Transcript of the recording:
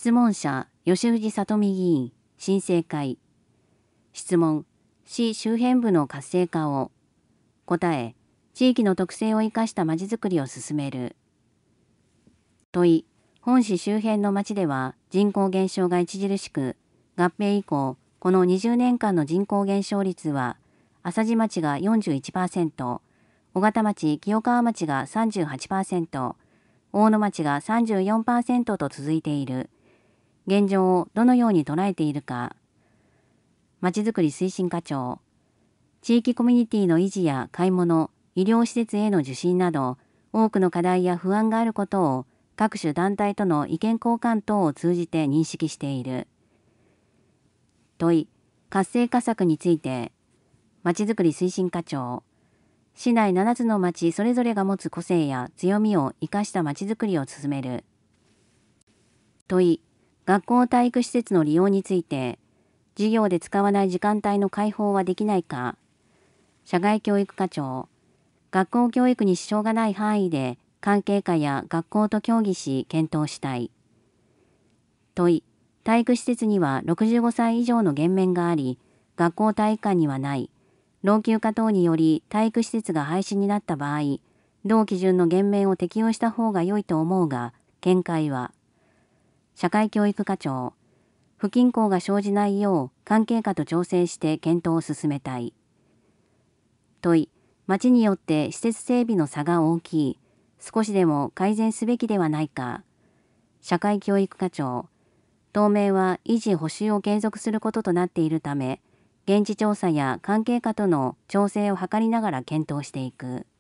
質問者、吉藤里美議員、新生会。質問、市周辺部の活性化を。答え、地域の特性を生かしたまちづくりを進める。問い、本市周辺の町では人口減少が著しく、合併以降、この20年間の人口減少率は、朝路町が 41%、尾形町、清川町が 38%、大野町が 34% と続いている。現状をどのように捉えているか。まちづくり推進課長。地域コミュニティの維持や買い物、医療施設への受診など、多くの課題や不安があることを各種団体との意見交換等を通じて認識している。問い、活性化策について、まちづくり推進課長。市内7つの町それぞれが持つ個性や強みを生かしたまちづくりを進める。問い、学校体育施設の利用について、授業で使わない時間帯の開放はできないか。社外教育課長。学校教育に支障がない範囲で関係課や学校と協議し検討したい。問い、体育施設には65歳以上の減免があり、学校体育館にはない。老朽化等により体育施設が廃止になった場合、同基準の減免を適用した方が良いと思うが、見解は。社会教育課長。不均衡が生じないよう関係課と調整して検討を進めたい。問い、町によって施設整備の差が大きい。少しでも改善すべきではないか。社会教育課長。当面は維持補修を継続することとなっているため、現地調査や関係課との調整を図りながら検討していく。